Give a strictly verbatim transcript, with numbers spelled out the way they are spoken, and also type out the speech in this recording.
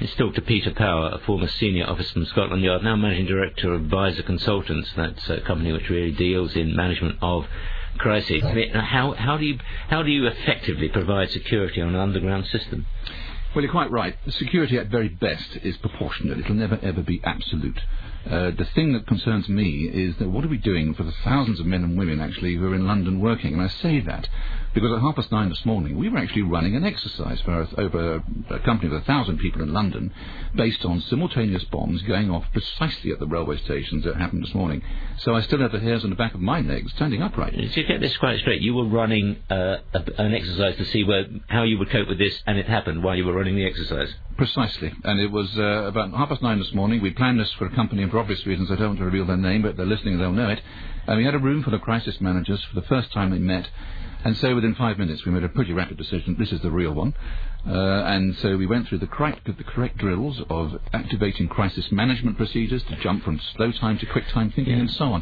let's talk to Peter Power, a former senior officer from Scotland Yard, now managing director of Visor Consultants. That's a company which really deals in management of crisis. I mean, how, how do you how do you effectively provide security on an underground system? Well, you're quite right. Security at very best is proportionate. It'll never, ever be absolute. Uh, the thing that concerns me is that what are we doing for the thousands of men and women, actually, who are in London working? And I say that because at half past nine this morning, we were actually running an exercise for us over a company of a thousand people in London based on simultaneous bombs going off precisely at the railway stations that happened this morning. So I still have the hairs on the back of my legs standing upright. To get this quite straight, you were running uh, a, an exercise to see where, how you would cope with this, and it happened while you were running the exercise. Precisely. And it was uh, about half past nine this morning. We planned this for a company, and for obvious reasons I don't want to reveal their name, but they're listening and they'll know it. And we had a room full of crisis managers for the first time they met. And so within five minutes we made a pretty rapid decision. This is the real one. Uh, and so we went through the correct, the correct drills of activating crisis management procedures to jump from slow time to quick time thinking, yeah, and so on.